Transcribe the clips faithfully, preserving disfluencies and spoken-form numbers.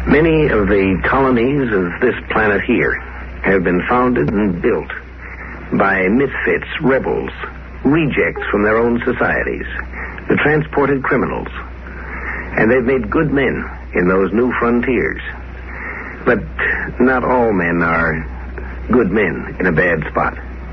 Many of the colonies of this planet here have been founded and built by misfits, rebels, rejects from their own societies, the transported criminals. And they've made good men in those new frontiers. But not all men are good men in a bad spot.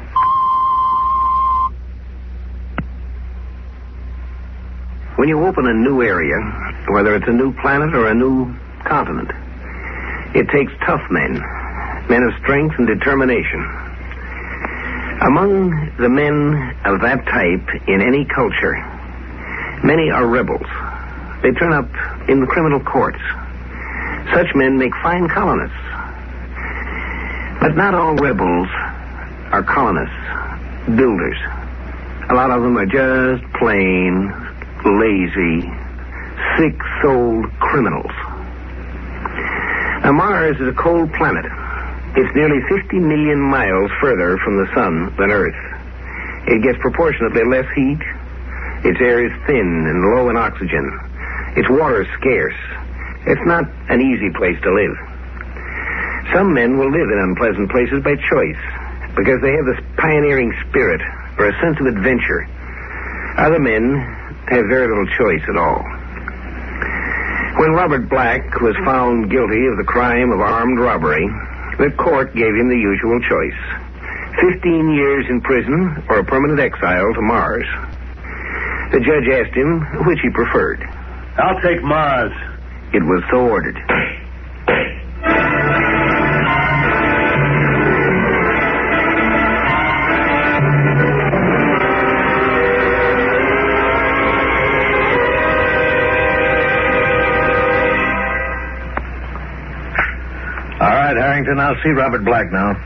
When you open a new area, whether it's a new planet or a new continent, it takes tough men, men of strength and determination. Among the men of that type in any culture, many are rebels. They turn up in the criminal courts. Such men make fine colonists. But not all rebels are colonists, builders. A lot of them are just plain, lazy, sick-souled criminals. Now, Mars is a cold planet. It's nearly fifty million miles further from the sun than Earth. It gets proportionately less heat. Its air is thin and low in oxygen. Its water is scarce. It's not an easy place to live. Some men will live in unpleasant places by choice because they have this pioneering spirit or a sense of adventure. Other men have very little choice at all. When Robert Black was found guilty of the crime of armed robbery, the court gave him the usual choice. Fifteen years in prison or a permanent exile to Mars. The judge asked him which he preferred. I'll take Mars. It was so ordered. All right, Harrington, I'll see Robert Black now.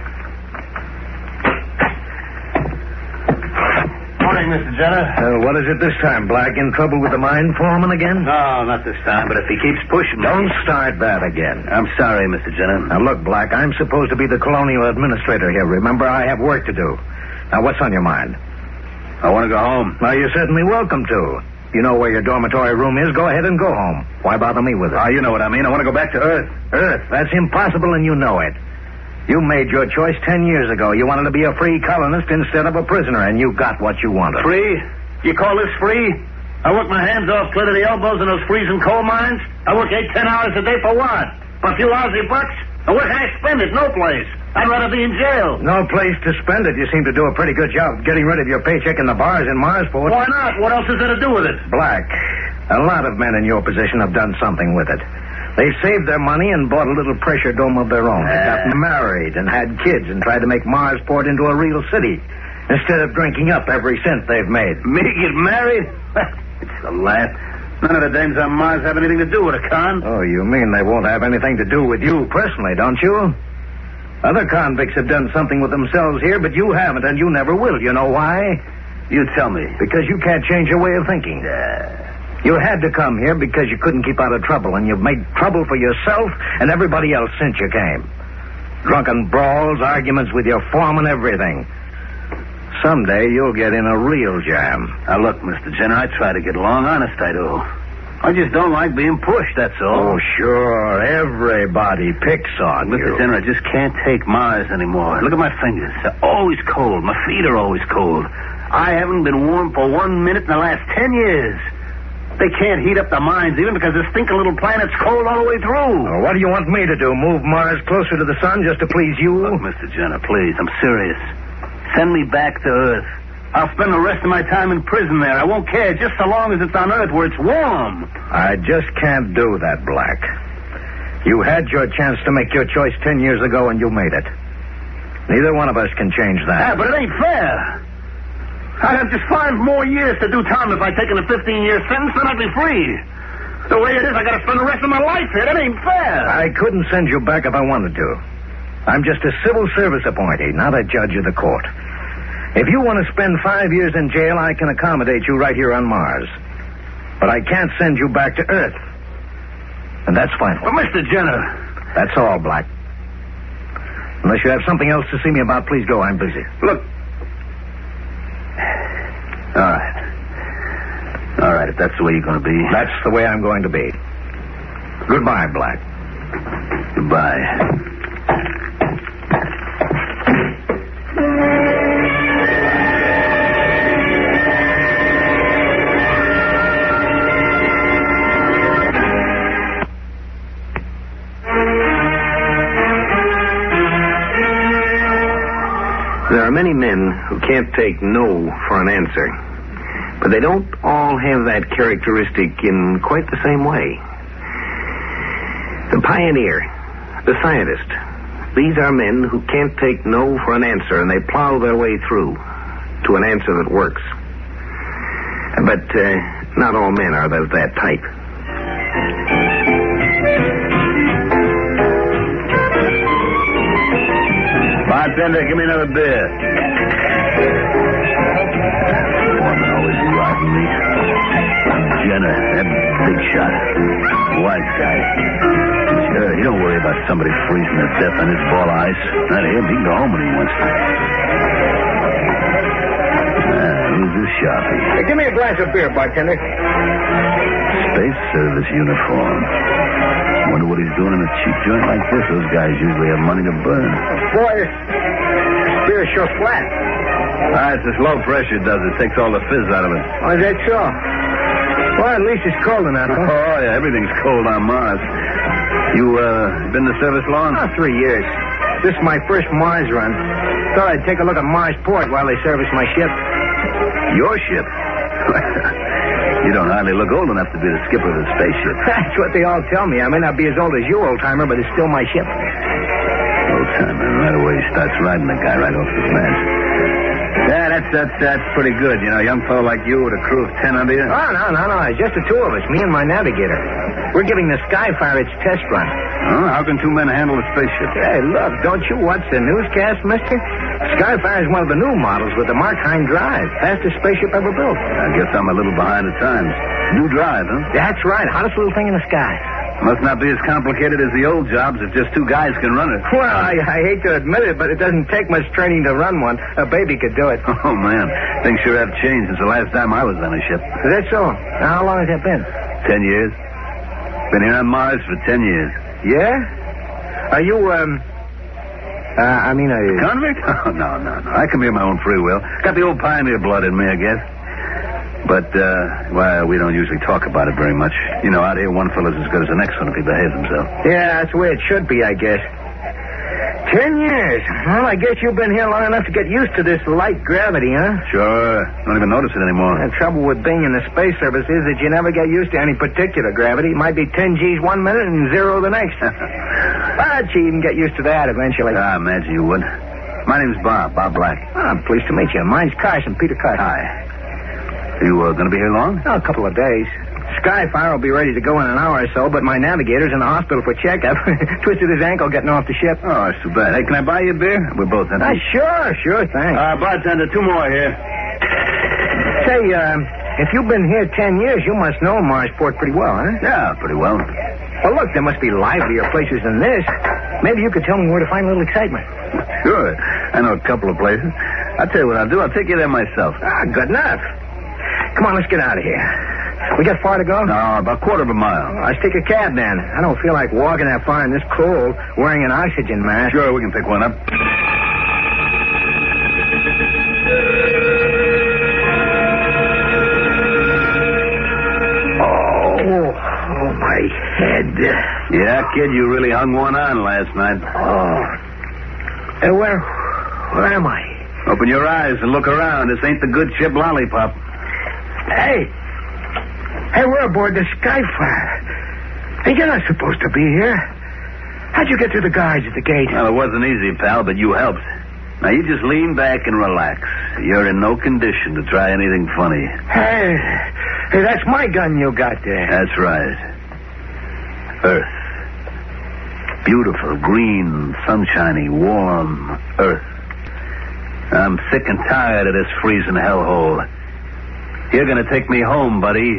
Morning, Mister Jenner. Uh, what is it this time, Black? In trouble with the mine foreman again? No, not this time, but if he keeps pushing me... Don't start that again. I'm sorry, Mister Jenner. Now, look, Black, I'm supposed to be the colonial administrator here. Remember, I have work to do. Now, what's on your mind? I want to go home. Well, you're certainly welcome to. You know where your dormitory room is. Go ahead and go home. Why bother me with it? Oh, you know what I mean. I want to go back to Earth. Earth? That's impossible, and you know it. You made your choice ten years ago. You wanted to be a free colonist instead of a prisoner, and you got what you wanted. Free? You call this free? I work my hands off clear to the elbows in those freezing coal mines. I work eight, ten hours a day for what? For a few lousy bucks? And where can I spend it? No place. I'd rather be in jail. No place to spend it. You seem to do a pretty good job getting rid of your paycheck in the bars in Marsport. Why not? What else is there to do with it? Black, a lot of men in your position have done something with it. They saved their money and bought a little pressure dome of their own. They got married and had kids and tried to make Marsport into a real city instead of drinking up every cent they've made. Me get married? It's a laugh. None of the dames on Mars have anything to do with it, Con. Oh, you mean they won't have anything to do with you personally, don't you? Other convicts have done something with themselves here, but you haven't, and you never will. You know why? You tell me. Because you can't change your way of thinking. Yeah. You had to come here because you couldn't keep out of trouble, and you've made trouble for yourself and everybody else since you came. Drunken brawls, arguments with your foreman, everything. Someday you'll get in a real jam. Now, look, Mister Jenner, I try to get along. Honest, I do. I just don't like being pushed, that's all. Oh, sure. Everybody picks on Mister you. Jenner, I just can't take Mars anymore. Look at my fingers. They're always cold. My feet are always cold. I haven't been warm for one minute in the last ten years. They can't heat up the mines even because this stinking little planet's cold all the way through. Well, what do you want me to do? Move Mars closer to the sun just to please you? Look, Mister Jenner, please, I'm serious. Send me back to Earth. I'll spend the rest of my time in prison there. I won't care just so long as it's on Earth where it's warm. I just can't do that, Black. You had your chance to make your choice ten years ago, and you made it. Neither one of us can change that. Yeah, but it ain't fair. I'd have just five more years to do time if I'd taken a fifteen-year sentence, then I'd be free. The way it is, I gotta spend the rest of my life here. That ain't fair. I couldn't send you back if I wanted to. I'm just a civil service appointee, not a judge of the court. If you want to spend five years in jail, I can accommodate you right here on Mars. But I can't send you back to Earth. And that's final. Well, Mister Jenner. That's all, Black. Unless you have something else to see me about, please go. I'm busy. Look. All right. All right, if that's the way you're going to be. That's the way I'm going to be. Goodbye, Black. Goodbye. There are many men who can't take no for an answer, but they don't all have that characteristic in quite the same way. The pioneer, the scientist, these are men who can't take no for an answer, and they plow their way through to an answer that works. But uh, not all men are of that type. Bartender, give me another beer. Foreman always riding me. Jenner, that big shot. White guy. Sure, you don't worry about somebody freezing to death on this ball of ice. Not him. He can go home when he wants to. Ah, who's this sharpie? Hey, give me a glass of beer, bartender. Space Service uniform. Wonder what he's doing in a cheap joint like this. Those guys usually have money to burn. Boy, this beer's sure flat. Ah, it's this low pressure does it. Takes all the fizz out of it. Oh, is that so? Well, at least it's cold enough, huh? Oh, yeah, everything's cold on Mars. You, uh, been in the service long? Oh, three years. This is my first Mars run. Thought I'd take a look at Mars Port while they service my ship. Your ship? You don't hardly look old enough to be the skipper of the spaceship. That's what they all tell me. I may not be as old as you, old-timer, but it's still my ship. Old-timer, right away he starts riding the guy right off the glance. Yeah, that's, that's, that's pretty good. You know, a young fellow like you with a crew of ten under you. Oh, no, no, no. It's just the two of us, me and my navigator. We're giving the Skyfire its test run. Oh, how can two men handle a spaceship? Hey, look, don't you watch the newscast, mister? Skyfire is one of the new models with the Markheim drive. Fastest spaceship ever built. I guess I'm a little behind the times. New drive, huh? That's right. Hottest little thing in the sky. Must not be as complicated as the old jobs if just two guys can run it. Well, I, I hate to admit it, but it doesn't take much training to run one. A baby could do it. Oh, man. Things sure have changed since the last time I was on a ship. Is that so? Now, how long has that been? Ten years. Been here on Mars for ten years. Yeah? Are you, um... Uh, I mean, are you... Convict? Oh, no, no, no. I come here of my own free will. Got the old pioneer blood in me, I guess. But, uh, well, we don't usually talk about it very much. You know, out here, one fellow's as good as the next one if he behaves himself. Yeah, that's the way it should be, I guess. Ten years. Well, I guess you've been here long enough to get used to this light gravity, huh? Sure. Don't even notice it anymore. The trouble with being in the space service is that you never get used to any particular gravity. It might be ten G's one minute and zero the next. But you even get used to that eventually. Ah, I imagine you would. My name's Bob, Bob Black. Oh, I'm pleased to meet you. Mine's Carson, Peter Carson. Hi. You uh, going to be here long? Oh, a couple of days. Skyfire will be ready to go in an hour or so, but my navigator's in the hospital for checkup. Twisted his ankle getting off the ship. Oh, that's too bad. Hey, can I buy you a beer? We're both empty. Uh, sure, sure, thanks. Uh, bartender, two more here. Say, uh, if you've been here ten years, you must know Marsport pretty well, huh? Yeah, pretty well. Well, look, there must be livelier places than this. Maybe you could tell me where to find a little excitement. Sure. I know a couple of places. I'll tell you what I'll do. I'll take you there myself. Ah, good enough. Come on, let's get out of here. We got far to go? No, about a quarter of a mile. Oh, let's take a cab, then. I don't feel like walking that far in this cold wearing an oxygen mask. Sure, we can pick one up. Oh, oh, my head. Yeah, kid, you really hung one on last night. Oh. Hey, where, where am I? Open your eyes and look around. This ain't the good ship Lollipop. Hey. Hey, we're aboard the Skyfire. Hey, you're not supposed to be here. How'd you get through the guards at the gate? Well, it wasn't easy, pal, but you helped. Now, you just lean back and relax. You're in no condition to try anything funny. Hey, hey, that's my gun you got there. That's right. Earth. Beautiful, green, sunshiny, warm Earth. I'm sick and tired of this freezing hellhole. You're going to take me home, buddy.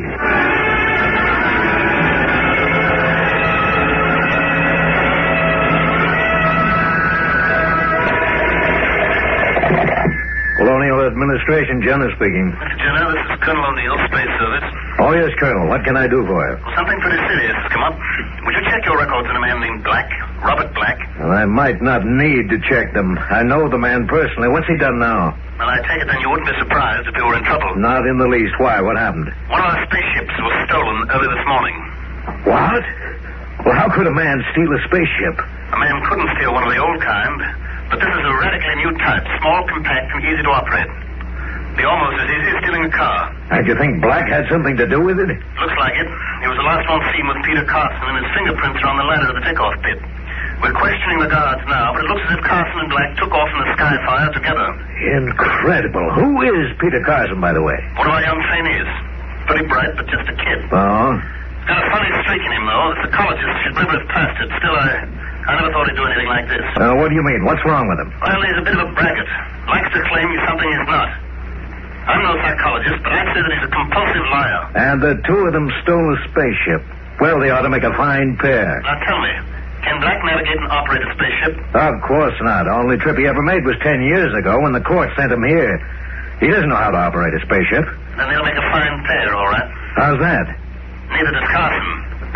Colonial Administration, Jenner speaking. Mister Jenner, this is Colonel O'Neill, Space Service. Oh, yes, Colonel. What can I do for you? Well, something pretty serious has come up. Would you check your records on a man named Black, Robert Black? Well, I might not need to check them. I know the man personally. What's he done now? Well, I take it then you wouldn't be surprised if you were in trouble. Not in the least. Why? What happened? One of our spaceships was stolen early this morning. What? Well, how could a man steal a spaceship? A man couldn't steal one of the old kind, but this is a radically new type, small, compact, and easy to operate. Be almost as easy as stealing a car. And you think Black had something to do with it? Looks like it. He was the last one seen with Peter Carson, and his fingerprints are on the ladder to the takeoff pit. We're questioning the guards now, but it looks as if Carson and Black took off in the Skyfire together. Incredible. Who is Peter Carson, by the way? One of our young trainees. Pretty bright, but just a kid. Oh? Got a funny streak in him, though. The psychologist should never have passed it. Still, I, I never thought he'd do anything like this. Uh, what do you mean? What's wrong with him? Well, he's a bit of a braggart. Likes to claim he's something he's not. I'm no psychologist, but I'd say that he's a compulsive liar. And the two of them stole a spaceship. Well, they ought to make a fine pair. Now, tell me, can Black navigate and operate a spaceship? Of course not. Only trip he ever made was ten years ago when the court sent him here. He doesn't know how to operate a spaceship. Then they'll make a fine pair, all right. How's that? Neither does Carson.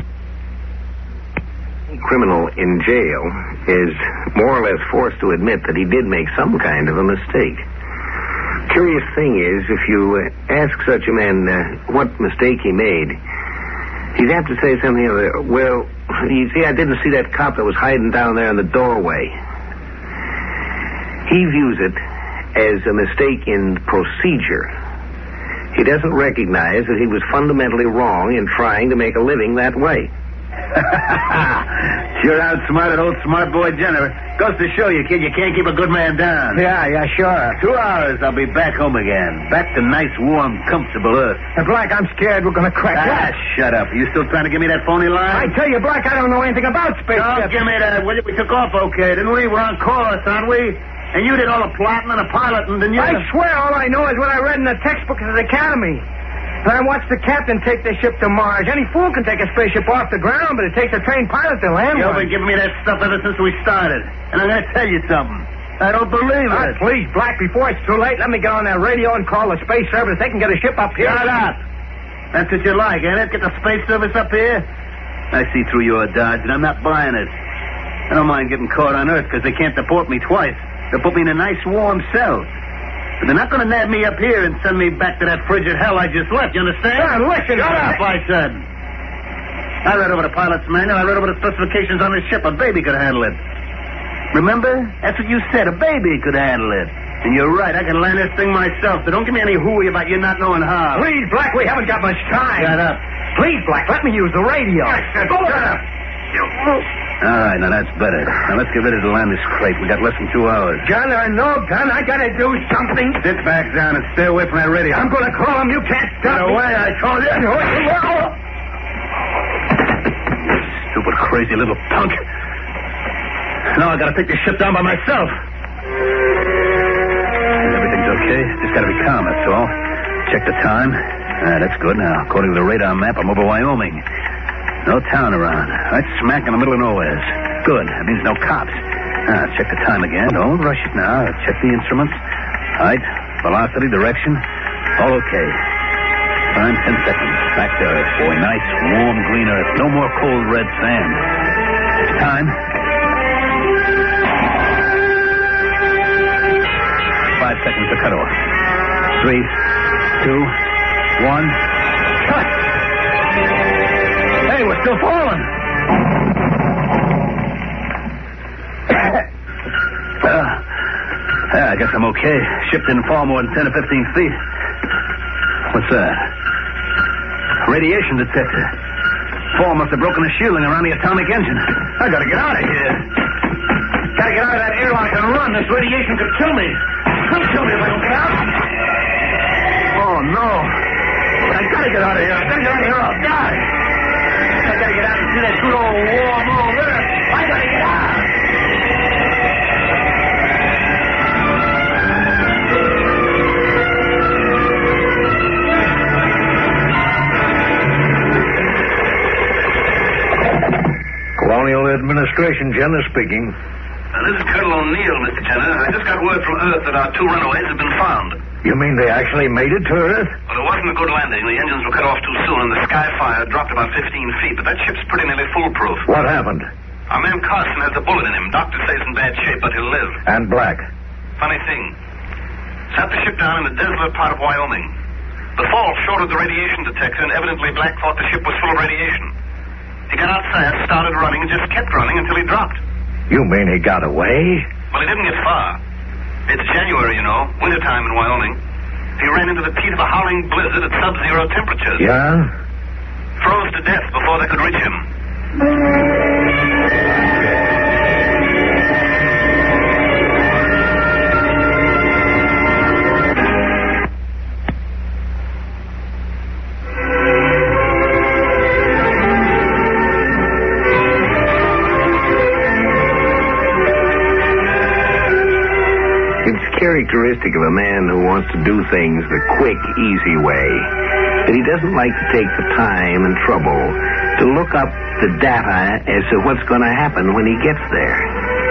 Criminal in jail is more or less forced to admit that he did make some kind of a mistake. Curious thing is, if you uh, ask such a man uh, what mistake he made, he'd have to say something other. Well, you see, I didn't see that cop that was hiding down there in the doorway. He views it as a mistake in procedure. He doesn't recognize that he was fundamentally wrong in trying to make a living that way. Sure outsmarted old smart boy Jenner. Goes to show you, kid, you can't keep a good man down. Yeah, yeah, sure. Two hours, I'll be back home again. Back to nice, warm, comfortable Earth. Hey, Black, I'm scared we're going to crack. Ah, shut up. Are you still trying to give me that phony line? I tell you, Black, I don't know anything about spaceships. Don't give me that, will you? We took off okay, didn't we? We're on course, aren't we? And you did all the plotting and the piloting, didn't you? I swear all I know is what I read in the textbook at the academy. And I watched the captain take the ship to Mars. Any fool can take a spaceship off the ground, but it takes a trained pilot to land You've one. been giving me that stuff ever since we started. And I'm going to tell you something. I don't believe Ah, it. please, Black, before it's too late, let me get on that radio and call the space service. They can get a ship up here. Shut up. That's what you like, ain't it? Get the space service up here? I see through your dodge, and I'm not buying it. I don't mind getting caught on Earth because they can't deport me twice. They'll put me in a nice warm cell. But they're not going to nab me up here and send me back to that frigid hell I just left, you understand? Ah, listen, Shut Black. up, I said. I read over the pilot's manual. I read over the specifications on this ship. A baby could handle it. Remember? That's what you said. A baby could handle it. And you're right. I can land this thing myself. So don't give me any hooey about you not knowing how. Please, Black, we haven't got much time. Shut up. Please, Black, let me use the radio. Shut up. All right, now that's better. Now let's get ready to land this crate. We got less than two hours. John, there are no gun. I gotta do something. Sit back down and stay away from that radio. I'm gonna call him. You can't stop Get me. away, I told you. You stupid, crazy little punk. Now I gotta take this ship down by myself. Everything's okay. Just gotta be calm, that's all. Check the time. Ah, that's good. Now, according to the radar map, I'm over Wyoming. No town around. Right smack in the middle of nowhere. Good. That means no cops. Now, check the time again. Don't rush it now. Check the instruments. Height, velocity, direction. All okay. Time, ten seconds. Back to Earth, boy. Nice, warm, green Earth. No more cold, red sand. Time. Five seconds to cut off. Three, two, one. Cut! Hey, we're still falling. uh, yeah, I guess I'm okay. Ship didn't fall more than ten or fifteen feet. What's that? Radiation detector. Fall must have broken the shielding around the atomic engine. I gotta get out of here. Gotta get out of that airlock and run. This radiation could kill me. It'll kill me if I don't get out. Oh, no. I gotta get out of here. I gotta get out of here or I'll die. I gotta get out and see that good old warm old Earth. I gotta get out. Colonial Administration, Jenner speaking. Uh, this is Colonel O'Neill, Mister Jenner. I just got word from Earth that our two runaways have been found. You mean they actually made it to Earth? Well, it wasn't a good landing. The engines were cut off too soon, and the Skyfire dropped about fifteen feet. But that ship's pretty nearly foolproof. What happened? Our man Carson has a bullet in him. Doctor says in bad shape, but he'll live. And Black? Funny thing. Sat the ship down in a desolate part of Wyoming. The fall shorted the radiation detector, and evidently Black thought the ship was full of radiation. He got outside, started running, and just kept running until he dropped. You mean he got away? Well, he didn't get far. It's January, you know, wintertime in Wyoming. He ran into the teeth of a howling blizzard at sub-zero temperatures. Yeah? Froze to death before they could reach him. Characteristic of a man who wants to do things the quick, easy way, that he doesn't like to take the time and trouble to look up the data as to what's going to happen when he gets there.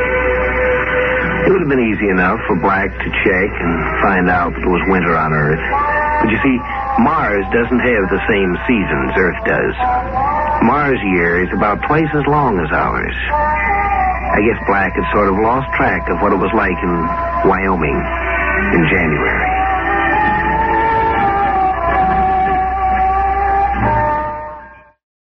It would have been easy enough for Black to check and find out that it was winter on Earth. But you see, Mars doesn't have the same seasons Earth does. Mars' year is about twice as long as ours. I guess Black had sort of lost track of what it was like in Wyoming in January.